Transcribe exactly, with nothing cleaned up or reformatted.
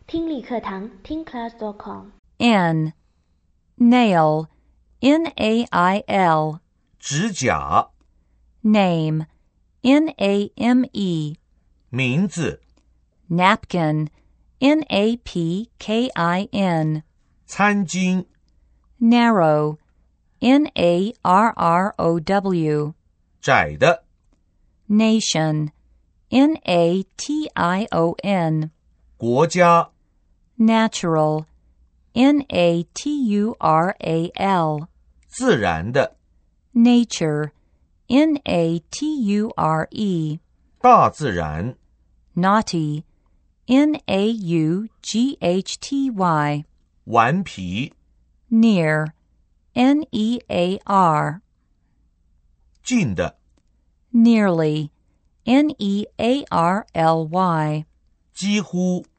听力课堂听 class dot com。 N. Nail. N A I L. 指甲。 Name. N A M E. 名字。 Napkin. N A P K I N. 餐巾。 Narrow. N A R R O W. 窄的。 Nation. N A T I O N. 国家。 Natural. N A T U R A L. 自然的。 Nature. N A T U R E. 大自然。 Naughty. N A U G H T Y. 顽皮。 Near. N E A R. 近的。 Nearly. N E A R L Y. 几乎。